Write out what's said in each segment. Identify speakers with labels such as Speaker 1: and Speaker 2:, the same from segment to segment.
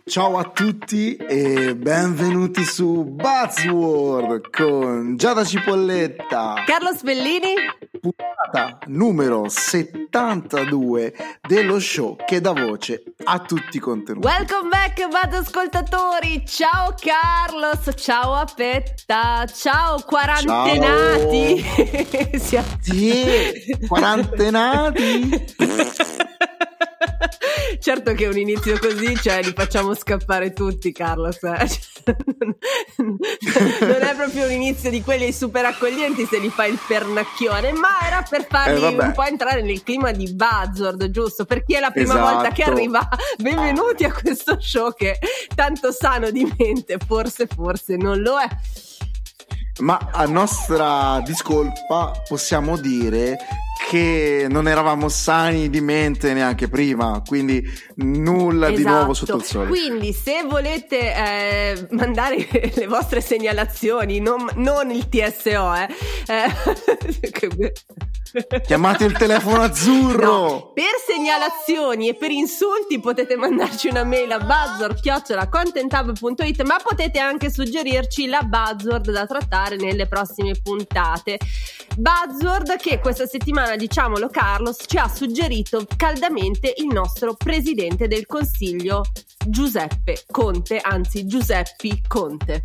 Speaker 1: Ciao a tutti e benvenuti su Buzzword con Giada Cipolletta,
Speaker 2: Carlos Bellini,
Speaker 1: puntata numero 72 dello show che dà voce a tutti i contenuti.
Speaker 2: Welcome back, Buzz ascoltatori. Ciao Carlos, ciao Apetta, ciao quarantenati.
Speaker 1: Ciao. Sì, quarantenati.
Speaker 2: Certo che un inizio così, cioè li facciamo scappare tutti, Carlos. Non è proprio un inizio di quelli super accoglienti se li fai il pernacchione, ma era per farli un po' entrare nel clima di Buzzword, giusto? Per chi è la prima volta che arriva, benvenuti a questo show che tanto sano di mente forse non lo è.
Speaker 1: Ma a nostra discolpa possiamo dire che non eravamo sani di mente neanche prima, quindi nulla di nuovo sotto il sole.
Speaker 2: Quindi se volete mandare le vostre segnalazioni, non il TSO,
Speaker 1: chiamate il telefono azzurro.
Speaker 2: No, per segnalazioni e per insulti potete mandarci una mail a buzzword@contenthub.it, ma potete anche suggerirci la buzzword da trattare nelle prossime puntate. Buzzword che questa settimana, diciamolo Carlos, ci ha suggerito caldamente il nostro presidente del Consiglio Giuseppe Conte, anzi Giuseppi Conte.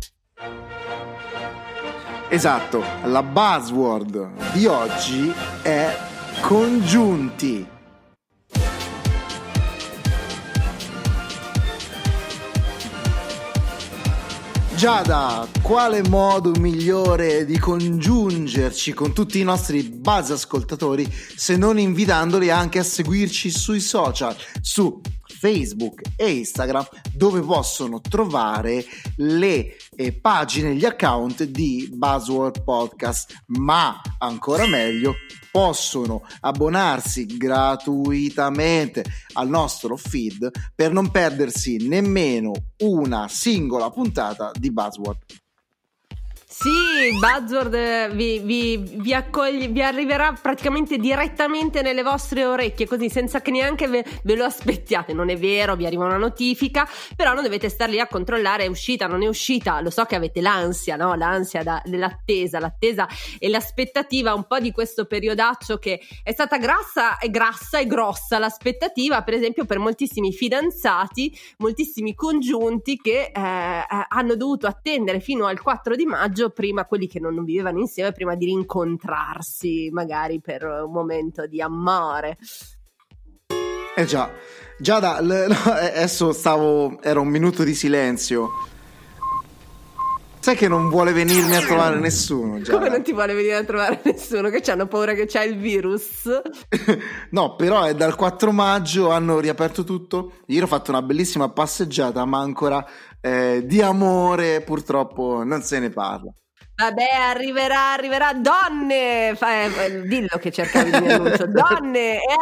Speaker 1: Esatto, la buzzword di oggi è congiunti. Giada, quale modo migliore di congiungerci con tutti i nostri buzz ascoltatori se non invitandoli anche a seguirci sui social, su Facebook e Instagram, dove possono trovare le pagine, gli account di Buzzword Podcast, ma ancora meglio possono abbonarsi gratuitamente al nostro feed per non perdersi nemmeno una singola puntata di Buzzword.
Speaker 2: Sì, Buzzword vi accoglie, vi arriverà praticamente direttamente nelle vostre orecchie, così senza che neanche ve lo aspettiate. Non è vero, vi arriva una notifica, però non dovete star lì a controllare è uscita, non è uscita. Lo so che avete l'ansia, no? L'ansia dell'attesa, l'attesa e l'aspettativa un po' di questo periodaccio che è stata grassa e grossa l'aspettativa, per esempio per moltissimi fidanzati, moltissimi congiunti che hanno dovuto attendere fino al 4 di maggio, prima quelli che non vivevano insieme, prima di rincontrarsi magari per un momento di amore.
Speaker 1: Già, adesso era un minuto di silenzio. Sai che non vuole venirmi a trovare nessuno, Giada.
Speaker 2: Come non ti vuole venire a trovare nessuno? Che c'hanno paura che c'hai il virus?
Speaker 1: No, però è dal 4 maggio, hanno riaperto tutto. Ieri ho fatto una bellissima passeggiata, ma ancora di amore purtoppo non se ne parla.
Speaker 2: Vabbè, arriverà. Donne, dillo che cercavi di annuncio. Donne, è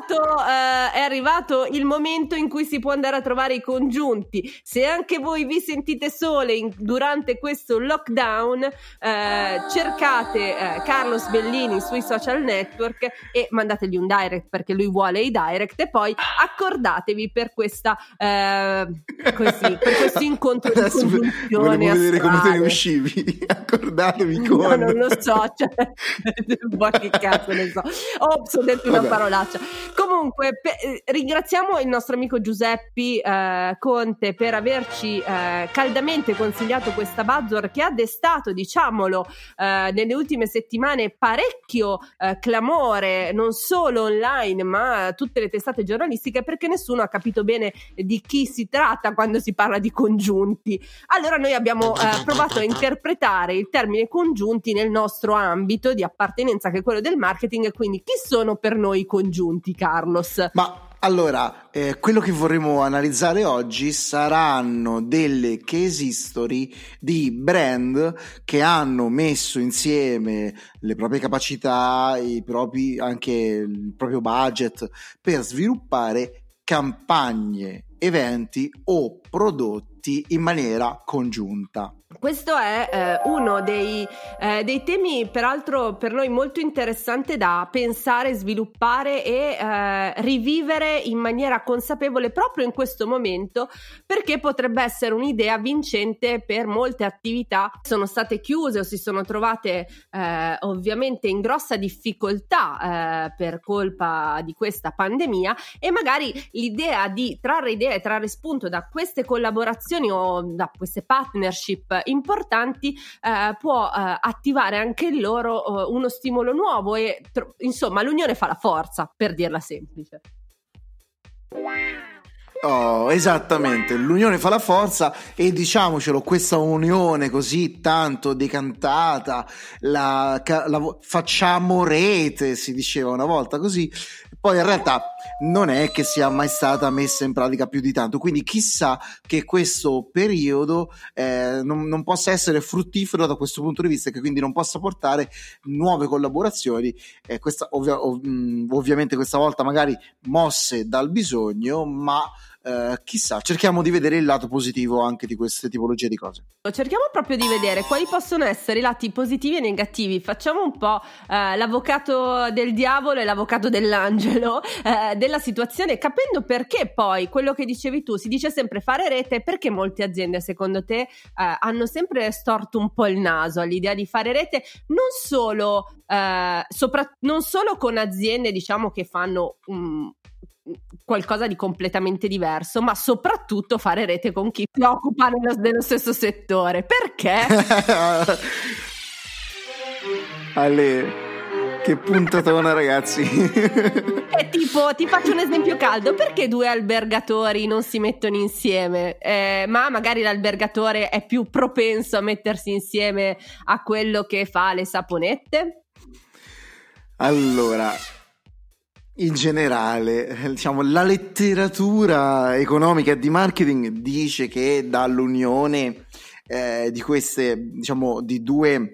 Speaker 2: arrivato il momento in cui si può andare a trovare i congiunti. Se anche voi vi sentite sole durante questo lockdown, cercate Carlos Bellini sui social network e mandategli un direct, perché lui vuole i direct, e poi accordatevi per questa per questo incontro di congiunzione.
Speaker 1: Volevo vedere come te ne uscivi. Accordatevi con...
Speaker 2: No, non lo so, cioè, che cazzo ne so. Ops, ho detto una parolaccia. Comunque, ringraziamo il nostro amico Giuseppi Conte per averci caldamente consigliato questa Buzzword che ha destato, diciamolo, nelle ultime settimane parecchio clamore, non solo online ma tutte le testate giornalistiche, perché nessuno ha capito bene di chi si tratta quando si parla di congiunti. Allora noi abbiamo provato a interpretare il termine congiunti nel nostro ambito di appartenenza, che è quello del marketing. Quindi chi sono per noi i congiunti, Carlos?
Speaker 1: Ma allora, quello che vorremmo analizzare oggi saranno delle case history di brand che hanno messo insieme le proprie capacità, anche il proprio budget per sviluppare campagne eventi o prodotti in maniera congiunta.
Speaker 2: Questo è uno dei temi peraltro per noi molto interessante da pensare, sviluppare e rivivere in maniera consapevole proprio in questo momento, perché potrebbe essere un'idea vincente per molte attività che sono state chiuse o si sono trovate ovviamente in grossa difficoltà per colpa di questa pandemia, e magari l'idea di trarre idee e trarre spunto da queste collaborazioni o da queste partnership importanti può attivare anche in loro uno stimolo nuovo e insomma l'unione fa la forza, per dirla semplice.
Speaker 1: Oh, esattamente, l'unione fa la forza, e diciamocelo, questa unione così tanto decantata, facciamo rete, si diceva una volta così, poi in realtà non è che sia mai stata messa in pratica più di tanto, quindi chissà che questo periodo non possa essere fruttifero da questo punto di vista, e che quindi non possa portare nuove collaborazioni, ovviamente questa volta magari mosse dal bisogno, ma chissà, cerchiamo di vedere il lato positivo anche di queste tipologie di cose.
Speaker 2: Cerchiamo proprio di vedere quali possono essere i lati positivi e negativi. Facciamo un po' l'avvocato del diavolo e l'avvocato dell'angelo della situazione, capendo perché poi quello che dicevi tu, si dice sempre fare rete, perché molte aziende secondo te hanno sempre storto un po' il naso all'idea di fare rete, non solo con aziende diciamo che fanno qualcosa di completamente diverso, ma soprattutto fare rete con chi si occupa dello stesso settore. Perché?
Speaker 1: Ale, che puntatona, ragazzi.
Speaker 2: È tipo, ti faccio un esempio caldo: perché due albergatori non si mettono insieme? Ma magari l'albergatore è più propenso a mettersi insieme a quello che fa le saponette?
Speaker 1: Allora, in generale, diciamo, la letteratura economica e di marketing dice che dall'unione di queste, diciamo, di due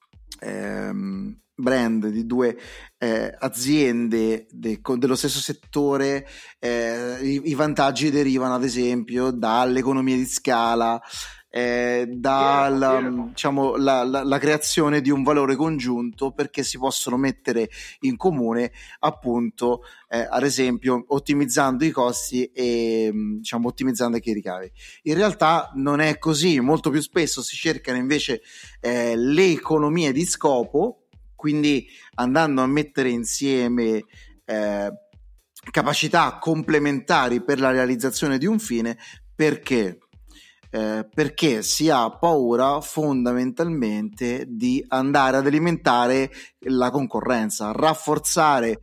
Speaker 1: brand, di due aziende dello stesso settore, i vantaggi derivano ad esempio dall'economia di scala, diciamo, la creazione di un valore congiunto, perché si possono mettere in comune appunto ad esempio ottimizzando i costi e diciamo ottimizzando anche i ricavi. In realtà non è così, molto più spesso si cercano invece le economie di scopo, quindi andando a mettere insieme capacità complementari per la realizzazione di un fine. Perché si ha paura fondamentalmente di andare ad alimentare la concorrenza, rafforzare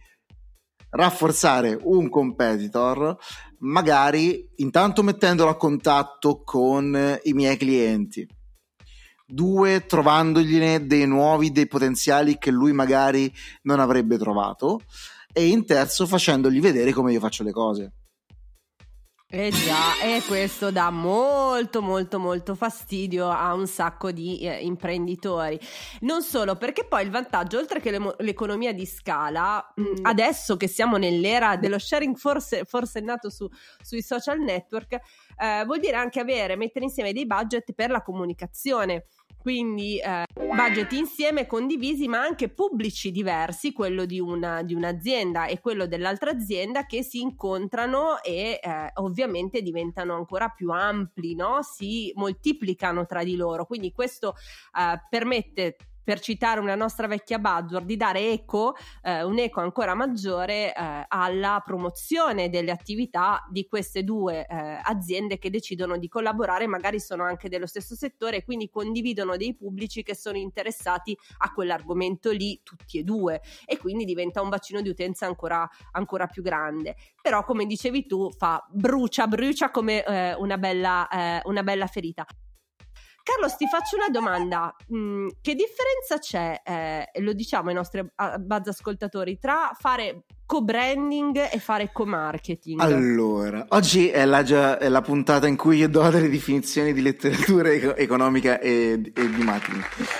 Speaker 1: un competitor, magari intanto mettendolo a contatto con i miei clienti, due, trovandogli dei potenziali che lui magari non avrebbe trovato, e in terzo facendogli vedere come io faccio le cose.
Speaker 2: Già, e questo dà molto molto molto fastidio a un sacco di imprenditori. Non solo, perché poi il vantaggio, oltre che l'economia di scala, adesso che siamo nell'era dello sharing, forse è nato sui social network, vuol dire anche mettere insieme dei budget per la comunicazione. Quindi budget insieme condivisi, ma anche pubblici diversi, quello di un'azienda e quello dell'altra azienda, che si incontrano e ovviamente diventano ancora più ampli, no? Si moltiplicano tra di loro. Quindi questo permette, per citare una nostra vecchia buzzword, di dare un eco ancora maggiore alla promozione delle attività di queste due aziende che decidono di collaborare, magari sono anche dello stesso settore e quindi condividono dei pubblici che sono interessati a quell'argomento lì tutti e due, e quindi diventa un bacino di utenza ancora più grande. Però, come dicevi tu, brucia come una bella ferita. Carlos, ti faccio una domanda: che differenza c'è, lo diciamo ai nostri buzz ascoltatori, tra fare co-branding e fare co-marketing?
Speaker 1: Allora, oggi è la puntata in cui io do delle definizioni di letteratura economica e di marketing.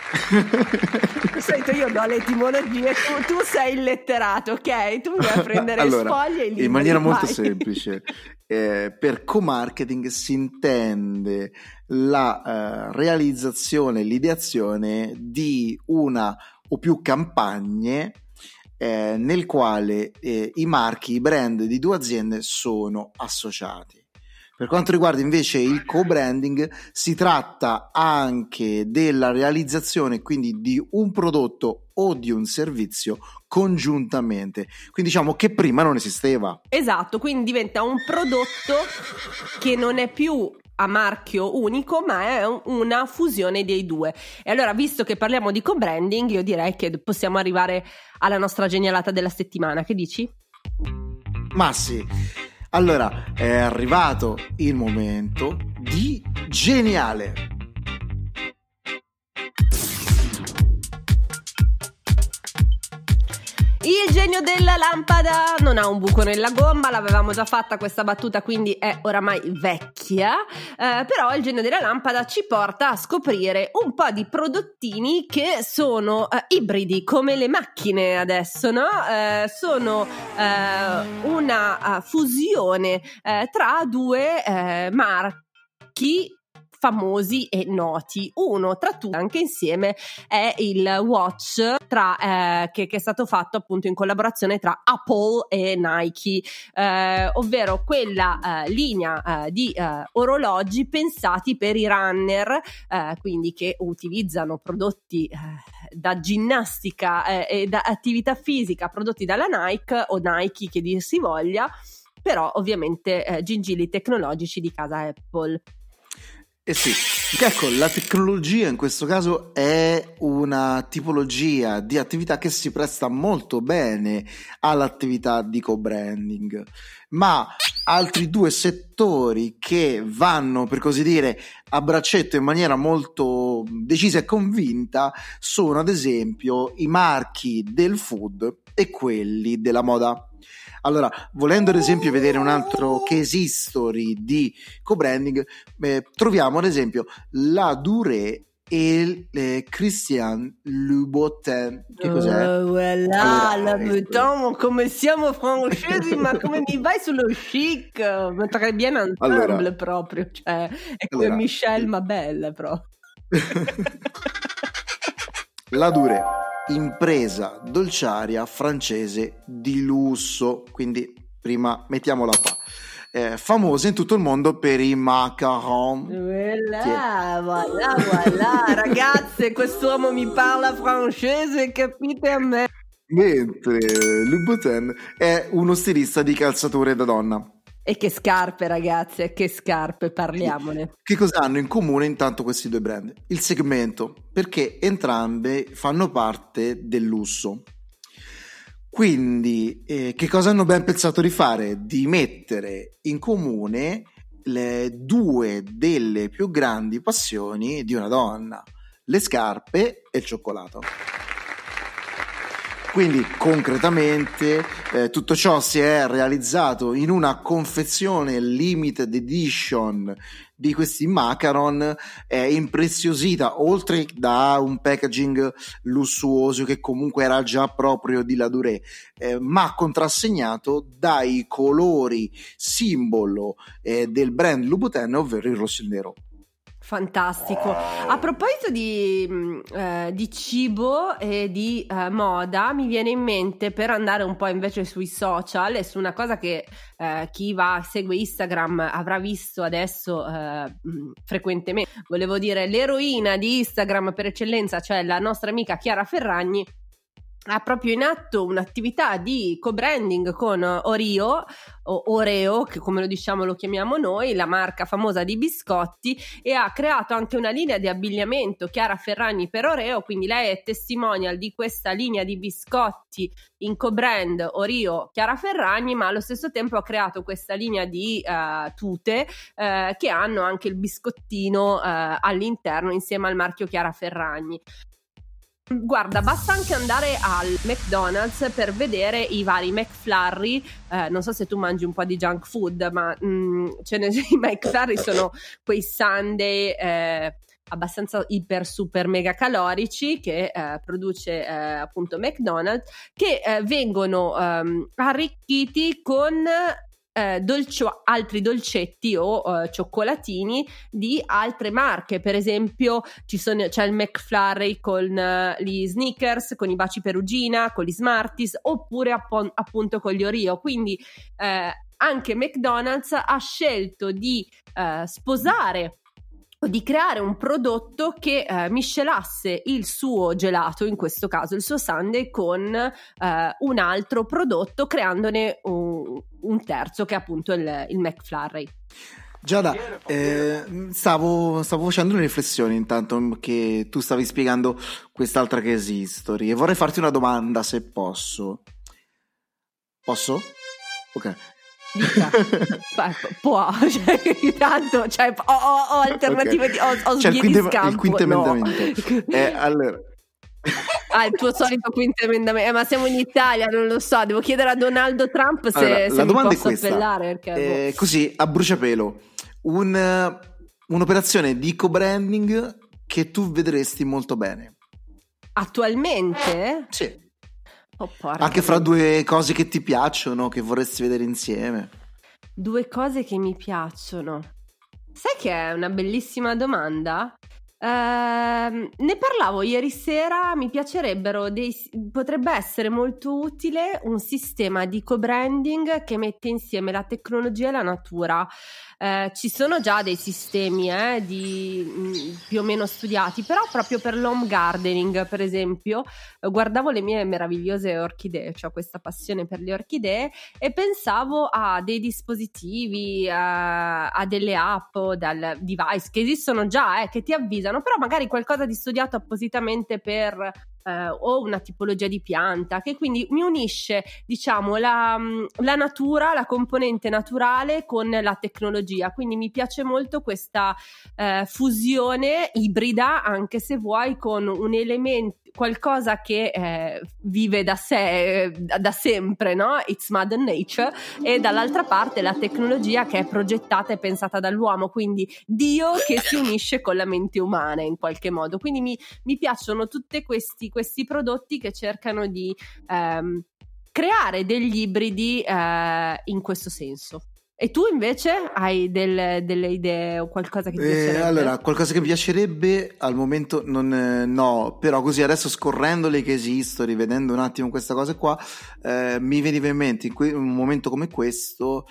Speaker 2: Di solito io do le etimologie, tu sei il letterato, ok? Tu mi vai a prendere
Speaker 1: allora,
Speaker 2: sfogli e libri.
Speaker 1: In maniera molto
Speaker 2: vai.
Speaker 1: semplice, per co-marketing si intende la realizzazione, l'ideazione di una o più campagne nel quale i marchi, i brand di due aziende sono associati. Per quanto riguarda invece il co-branding, si tratta anche della realizzazione quindi di un prodotto o di un servizio congiuntamente, quindi diciamo che prima non esisteva.
Speaker 2: Esatto, quindi diventa un prodotto che non è più a marchio unico, ma è una fusione dei due. E allora, visto che parliamo di co-branding, io direi che possiamo arrivare alla nostra genialata della settimana. Che dici?
Speaker 1: Ma sì. Allora, è arrivato il momento di geniale.
Speaker 2: Il genio della lampada non ha un buco nella gomma, l'avevamo già fatta questa battuta, quindi è oramai vecchia, però il genio della lampada ci porta a scoprire un po' di prodottini che sono ibridi, come le macchine adesso, no? Sono una fusione tra due marchi famosi e noti. Uno tra tutti, anche insieme, è il watch che è stato fatto appunto in collaborazione tra Apple e Nike, ovvero quella linea di orologi pensati per i runner, quindi che utilizzano prodotti da ginnastica e da attività fisica prodotti dalla Nike o Nike che dir si voglia, però ovviamente gingilli tecnologici di casa Apple.
Speaker 1: Eh sì, ecco, la tecnologia in questo caso è una tipologia di attività che si presta molto bene all'attività di co-branding, ma altri due settori che vanno, per così dire, a braccetto in maniera molto decisa e convinta sono ad esempio i marchi del food e quelli della moda. Allora, volendo ad esempio vedere un altro case history di co-branding, troviamo ad esempio la Durée e Christian Louboutin. Che cos'è?
Speaker 2: Voilà, allora, Louboutin, come siamo francesi, ma come mi vai sullo chic? Ma très bien ensemble, allora, proprio, cioè, è come allora, Michel Mabel proprio.
Speaker 1: La Durée, impresa dolciaria francese di lusso, quindi prima mettiamola qua, famosa in tutto il mondo per i macaron.
Speaker 2: Voilà, voilà, ragazze, quest'uomo mi parla francese, capite a me?
Speaker 1: Mentre Louboutin è uno stilista di calzature da donna.
Speaker 2: E che scarpe, ragazze, che scarpe, parliamone.
Speaker 1: Che cosa hanno in comune intanto questi due brand? Il segmento, perché entrambe fanno parte del lusso. Quindi, che cosa hanno ben pensato di fare? Di mettere in comune le due delle più grandi passioni di una donna, le scarpe e il cioccolato. Quindi concretamente tutto ciò si è realizzato in una confezione limited edition di questi macaron, impreziosita oltre da un packaging lussuoso che comunque era già proprio di La Durée, ma contrassegnato dai colori simbolo del brand Louboutin, ovvero il rosso e il nero.
Speaker 2: Fantastico. A proposito di cibo e di moda, mi viene in mente, per andare un po' invece sui social e su una cosa che chi segue Instagram avrà visto adesso frequentemente, volevo dire l'eroina di Instagram per eccellenza, cioè la nostra amica Chiara Ferragni, ha proprio in atto un'attività di co-branding con Oreo, o Oreo, che come lo chiamiamo noi, la marca famosa di biscotti, e ha creato anche una linea di abbigliamento Chiara Ferragni per Oreo, quindi lei è testimonial di questa linea di biscotti in co-brand Oreo Chiara Ferragni, ma allo stesso tempo ha creato questa linea di tute che hanno anche il biscottino all'interno insieme al marchio Chiara Ferragni. Guarda, basta anche andare al McDonald's per vedere i vari McFlurry. Non so se tu mangi un po' di junk food, ma i McFlurry sono quei sundae abbastanza iper super mega calorici che produce appunto McDonald's, che vengono arricchiti con altri dolcetti o cioccolatini di altre marche. Per esempio c'è il McFlurry con gli Snickers, con i baci perugina, con gli Smarties, oppure appunto con gli Oreo. Quindi anche McDonald's ha scelto di sposare o di creare un prodotto che miscelasse il suo gelato, in questo caso il suo sundae, con un altro prodotto, creandone un terzo, che è appunto il McFlurry.
Speaker 1: Giada, stavo facendo una riflessione intanto che tu stavi spiegando quest'altra case history, e vorrei farti una domanda, se posso. Posso? Ok.
Speaker 2: Può, cioè, tanto, cioè, ho alternative, okay. Ho
Speaker 1: c'è
Speaker 2: di scampo.
Speaker 1: Il quinto emendamento. Allora.
Speaker 2: Il tuo solito quinto emendamento. Ma siamo in Italia, non lo so, devo chiedere a Donaldo Trump se
Speaker 1: la domanda
Speaker 2: mi posso
Speaker 1: è questa.
Speaker 2: appellare, perché
Speaker 1: così a bruciapelo, un'operazione di co-branding che tu vedresti molto bene
Speaker 2: attualmente?
Speaker 1: Sì.
Speaker 2: Oh,
Speaker 1: anche fra due cose che ti piacciono, che vorresti vedere insieme.
Speaker 2: Due cose che mi piacciono. Sai che è una bellissima domanda? Ne parlavo ieri sera. Mi piacerebbero potrebbe essere molto utile un sistema di co-branding che mette insieme la tecnologia e la natura. Ci sono già dei sistemi più o meno studiati, però proprio per l'home gardening, per esempio, guardavo le mie meravigliose orchidee, ho questa passione per le orchidee, e pensavo a dei dispositivi, a delle app o dal device che esistono già, che ti avvisano, però magari qualcosa di studiato appositamente per o una tipologia di pianta, che quindi mi unisce, diciamo, la natura, la componente naturale con la tecnologia. Quindi mi piace molto questa fusione ibrida, anche se vuoi, con un elemento, qualcosa che vive da sé, da sempre, no? It's Mother Nature, e dall'altra parte la tecnologia che è progettata e pensata dall'uomo, quindi Dio che si unisce con la mente umana in qualche modo. Quindi mi piacciono tutti questi prodotti che cercano di creare degli ibridi in questo senso. E tu invece hai delle idee o qualcosa che ti piacerebbe?
Speaker 1: Allora, qualcosa che mi piacerebbe al momento no, però così adesso, scorrendo le case history, vedendo un attimo questa cosa qua, mi veniva in mente in un momento come questo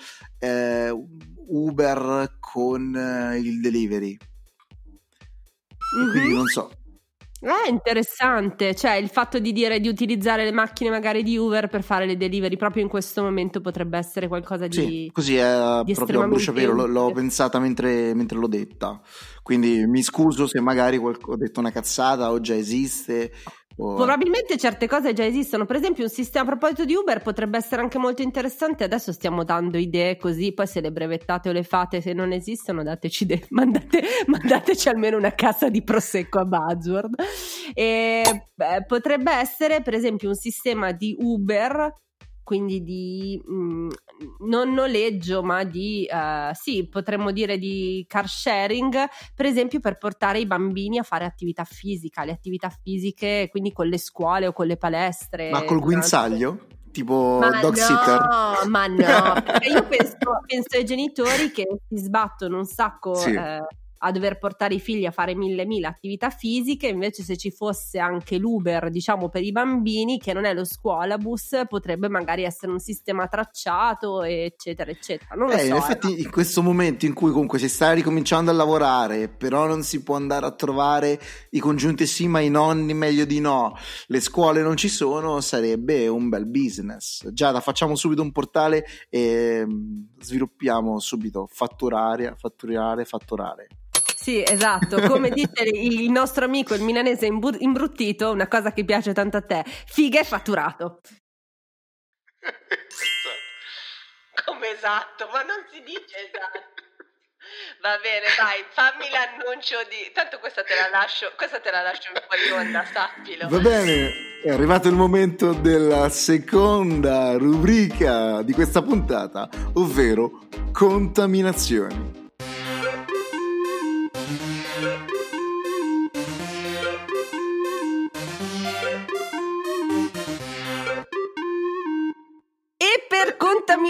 Speaker 1: Uber con il delivery. Mm-hmm. Quindi non so.
Speaker 2: Interessante, cioè il fatto di utilizzare le macchine magari di Uber per fare le delivery proprio in questo momento potrebbe essere qualcosa di...
Speaker 1: Sì, così è di proprio a bruciapelo, l'ho pensata mentre l'ho detta, quindi mi scuso se magari ho detto una cazzata o già esiste.
Speaker 2: Probabilmente certe cose già esistono. Per esempio un sistema, a proposito di Uber, potrebbe essere anche molto interessante. Adesso stiamo dando idee così, poi se le brevettate o le fate, se non esistono, dateci mandateci almeno una cassa di prosecco a Buzzword. Potrebbe essere per esempio un sistema di Uber, quindi di non noleggio, ma di potremmo dire di car sharing, per esempio per portare i bambini a fare attività fisica, le attività fisiche, quindi con le scuole o con le palestre.
Speaker 1: Ma col guinzaglio? Tipo dog sitter?
Speaker 2: Ma no, perché io penso ai genitori che si sbattono un sacco... Sì. A dover portare i figli a fare mille attività fisiche. Invece se ci fosse anche l'Uber, diciamo, per i bambini, che non è lo scuolabus, potrebbe magari essere un sistema tracciato, eccetera eccetera. Non lo so,
Speaker 1: in effetti in questo momento in cui comunque si sta ricominciando a lavorare, però non si può andare a trovare i congiunti sì ma i nonni meglio di no, le scuole non ci sono, sarebbe un bel business. Già, facciamo subito un portale e sviluppiamo subito fatturare.
Speaker 2: Sì, esatto, come dice il nostro amico il milanese imbruttito, una cosa che piace tanto a te: figa e fatturato. Come esatto, ma non si dice esatto. Va bene, dai, fammi l'annuncio di... Tanto questa te la lascio in fuori onda, sappilo.
Speaker 1: Va bene, è arrivato il momento della seconda rubrica di questa puntata, ovvero contaminazioni.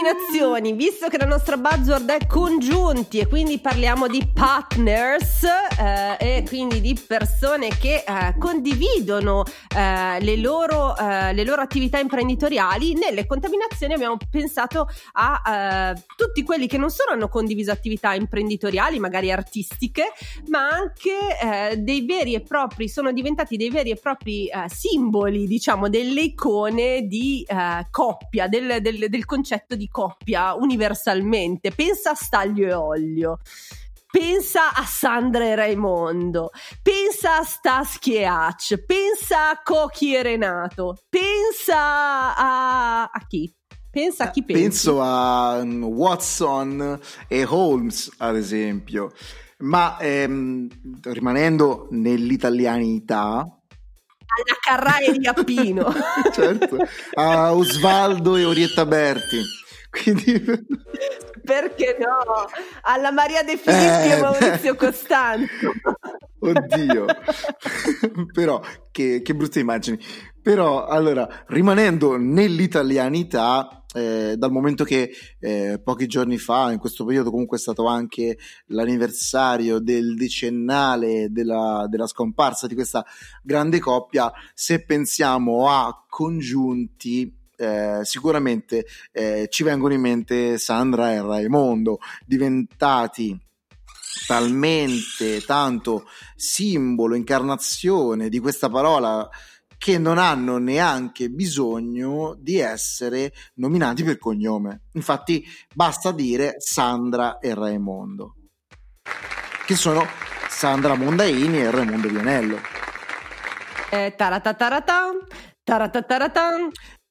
Speaker 2: contaminazioni, visto che la nostra buzzword è congiunti e quindi parliamo di partners e quindi di persone che condividono le loro attività imprenditoriali, nelle contaminazioni abbiamo pensato a tutti quelli che non solo hanno condiviso attività imprenditoriali, magari artistiche, ma anche dei veri e propri, sono diventati dei veri e propri simboli, diciamo, delle icone di coppia, del concetto di coppia universalmente. Pensa a Stanlio e Ollio, pensa a Sandra e Raimondo, pensa a Starsky e Hutch, pensa a Cochi e Renato, pensa a chi? Pensa a chi pensi?
Speaker 1: Penso a Watson e Holmes, ad esempio. Ma rimanendo nell'italianità,
Speaker 2: alla Carrara di Appino,
Speaker 1: certo, a Osvaldo e Orietta Berti, quindi
Speaker 2: perché no, alla Maria De Filippi e Maurizio Costanzo.
Speaker 1: Oddio, però che brutte immagini. Però allora, rimanendo nell'italianità, dal momento che pochi giorni fa, in questo periodo comunque è stato anche l'anniversario del decennale della scomparsa di questa grande coppia, se pensiamo a congiunti, sicuramente ci vengono in mente Sandra e Raimondo, diventati talmente tanto simbolo, incarnazione di questa parola, che non hanno neanche bisogno di essere nominati per cognome. Infatti basta dire Sandra e Raimondo, che sono Sandra Mondaini e Raimondo Vianello.
Speaker 2: Taratataratam, taratataratam,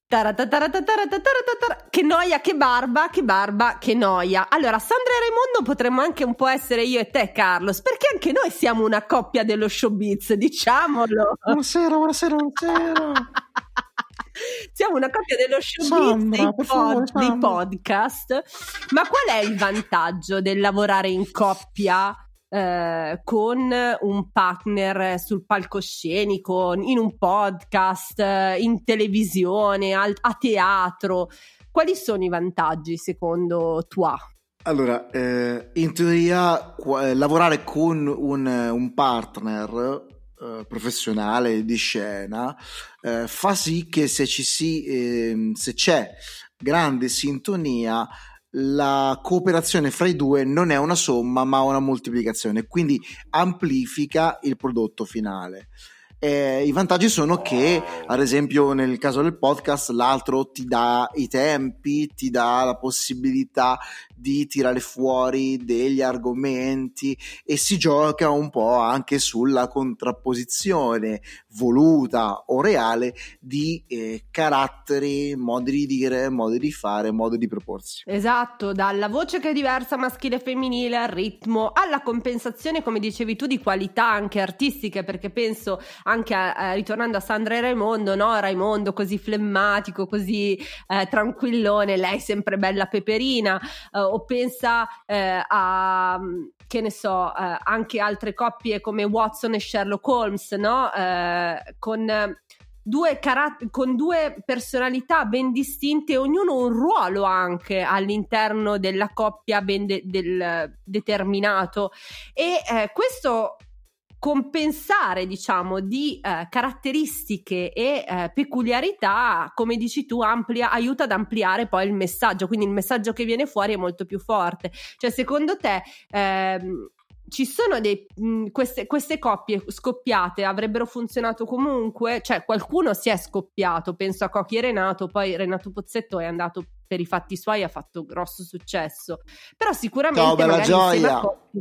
Speaker 2: che noia, che barba, che noia. Allora, Sandra e Raimondo potremmo anche un po' essere io e te, Carlos, perché anche noi siamo una coppia dello showbiz, diciamolo.
Speaker 1: Buonasera.
Speaker 2: Siamo una coppia dello showbiz,
Speaker 1: Sandra,
Speaker 2: dei podcast. Ma qual è il vantaggio del lavorare in coppia con un partner sul palcoscenico, in un podcast, in televisione, a teatro? Quali sono i vantaggi secondo Tua?
Speaker 1: Allora, in teoria lavorare con un partner professionale di scena fa sì che se c'è grande sintonia, la cooperazione fra i due non è una somma ma una moltiplicazione, quindi amplifica il prodotto finale. I vantaggi sono che, ad esempio nel caso del podcast, l'altro ti dà i tempi, ti dà la possibilità di tirare fuori degli argomenti e si gioca un po' anche sulla contrapposizione voluta o reale di caratteri, modi di dire, modi di fare, modi di proporsi.
Speaker 2: Esatto, dalla voce che è diversa maschile e femminile, al ritmo, alla compensazione, come dicevi tu, di qualità anche artistiche, perché penso anche ritornando a Sandra e Raimondo, no? Raimondo così flemmatico, così tranquillone, lei sempre bella peperina, o pensa a, che ne so, anche altre coppie come Watson e Sherlock Holmes, no? Con due personalità ben distinte, ognuno un ruolo anche all'interno della coppia ben determinato, e questo compensare, diciamo, di caratteristiche e peculiarità, come dici tu, aiuta ad ampliare poi il messaggio, quindi il messaggio che viene fuori è molto più forte. Cioè, secondo te ci sono queste coppie scoppiate avrebbero funzionato comunque? Cioè, qualcuno si è scoppiato, penso a Cochi e Renato, poi Renato Pozzetto è andato per i fatti suoi, ha fatto grosso successo, però sicuramente
Speaker 1: ciao, bella gioia.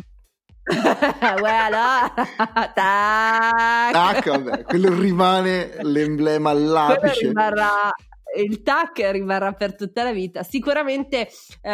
Speaker 1: Vabbè, quello rimane l'emblema all'apice,
Speaker 2: il tac rimarrà per tutta la vita. Sicuramente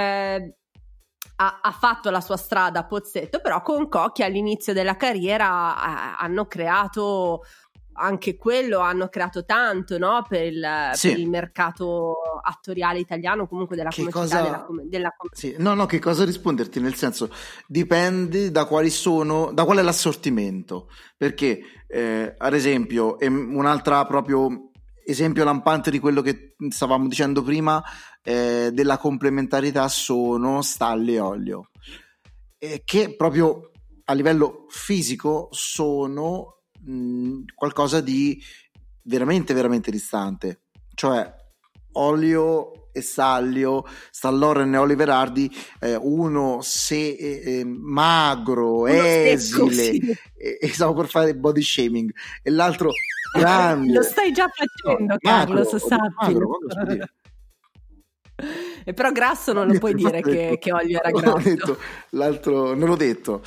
Speaker 2: ha fatto la sua strada Pozzetto, però con Cochi all'inizio della carriera hanno creato anche quello, hanno creato tanto, no? Per il mercato attoriale italiano, comunque della comicità,
Speaker 1: sì. No, che cosa risponderti? Nel senso, dipende da qual è l'assortimento, perché ad esempio, un'altra proprio esempio lampante di quello che stavamo dicendo prima, della complementarietà sono stalli e olio, che proprio a livello fisico sono qualcosa di veramente veramente distante. Cioè olio e Stallio, Stallone e Oliver Hardy, uno magro, esile, e stavo per fare body shaming, e l'altro grande.
Speaker 2: Lo stai già facendo, Carlos, sappi. E però grasso non lo puoi dire che Olio era grasso.
Speaker 1: L'altro non l'ho detto.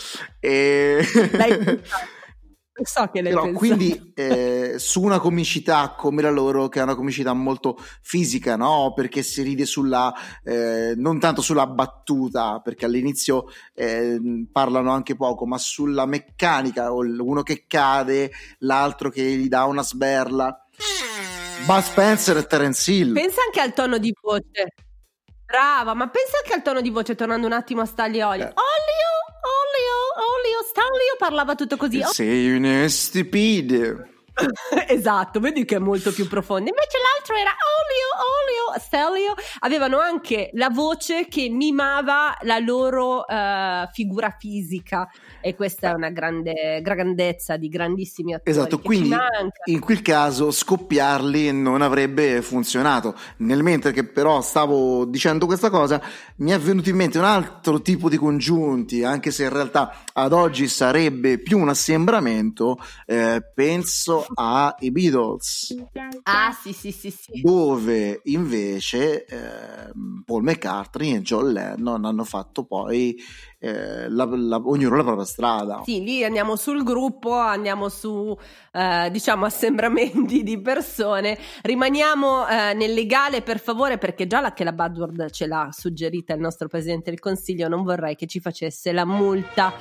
Speaker 2: So che l'hai pensato.
Speaker 1: Quindi su una comicità come la loro, che è una comicità molto fisica, no? Perché si ride non tanto sulla battuta, perché all'inizio parlano anche poco, ma sulla meccanica, uno che cade, l'altro che gli dà una sberla. Bud Spencer e Terence Hill.
Speaker 2: Pensa anche al tono di voce. Brava, ma pensa anche al tono di voce, tornando un attimo a Stalli e Olio. Olio, Stallio parlava tutto così.
Speaker 1: Sei un stupido.
Speaker 2: Esatto, vedi che è molto più profondo. Invece l'altro era Olio, Stallio. Avevano anche la voce che mimava la loro figura fisica, e questa è una grandezza di grandissimi attori.
Speaker 1: Esatto, quindi in quel caso scoppiarli non avrebbe funzionato. Nel mentre che però stavo dicendo questa cosa, mi è venuto in mente un altro tipo di congiunti, anche se in realtà ad oggi sarebbe più un assembramento. Penso ai Beatles.
Speaker 2: Sì.
Speaker 1: Dove invece Paul McCartney e John Lennon hanno fatto poi ognuno la propria strada.
Speaker 2: Sì, lì andiamo sul gruppo, andiamo su diciamo assembramenti di persone. Rimaniamo nel legale, per favore, perché già che la Buzzword ce l'ha suggerita il nostro Presidente del Consiglio, non vorrei che ci facesse la multa.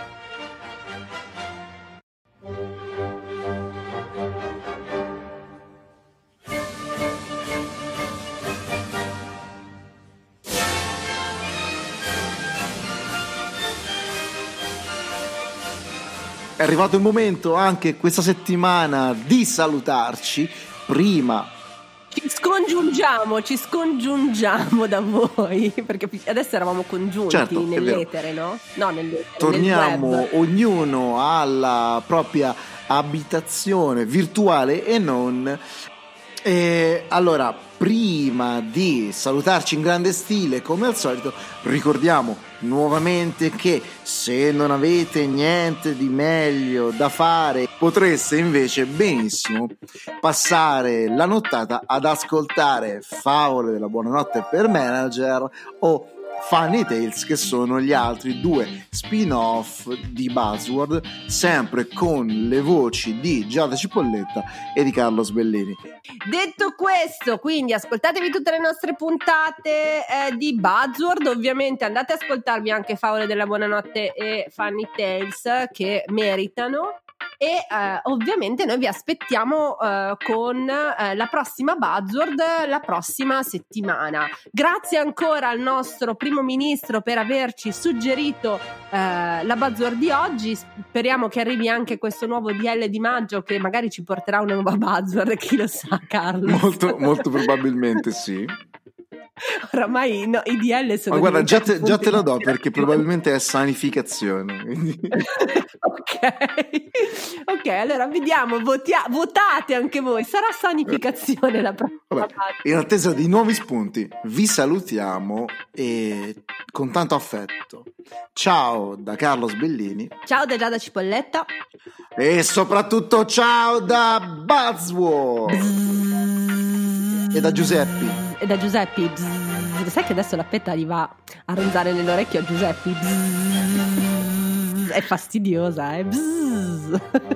Speaker 1: È arrivato il momento anche questa settimana di salutarci. Prima
Speaker 2: ci scongiungiamo da voi, perché adesso eravamo congiunti, certo, nell'etere, no? No, nell'etere.
Speaker 1: Torniamo
Speaker 2: nel web.
Speaker 1: Ognuno alla propria abitazione virtuale e non. Allora, prima di salutarci in grande stile, come al solito, ricordiamo nuovamente che se non avete niente di meglio da fare, potreste invece benissimo passare la nottata ad ascoltare Favole della Buonanotte per Manager o Funny Tales, che sono gli altri due spin-off di Buzzword, sempre con le voci di Giada Cipolletta e di Carlos Bellini.
Speaker 2: Detto questo, quindi ascoltatevi tutte le nostre puntate di Buzzword, ovviamente andate ad ascoltarvi anche Favole della Buonanotte e Funny Tales, che meritano. E ovviamente noi vi aspettiamo con la prossima Buzzword la prossima settimana. Grazie ancora al nostro primo ministro per averci suggerito la Buzzword di oggi. Speriamo che arrivi anche questo nuovo DL di maggio, che magari ci porterà una nuova Buzzword, chi lo sa, Carlo.
Speaker 1: Molto probabilmente sì.
Speaker 2: Oramai no, i DL sono.
Speaker 1: Ma guarda, già te la do, perché probabilmente è sanificazione.
Speaker 2: Ok, allora vediamo, votate anche voi. Sarà sanificazione la prossima.
Speaker 1: Vabbè, in attesa di nuovi spunti, vi salutiamo e con tanto affetto. Ciao da Carlos Bellini.
Speaker 2: Ciao da Giada Cipolletta.
Speaker 1: E soprattutto ciao da Buzzword. E da Giuseppe.
Speaker 2: Sai che adesso la petta gli va a ronzare nell'orecchio a Giuseppe. È fastidiosa,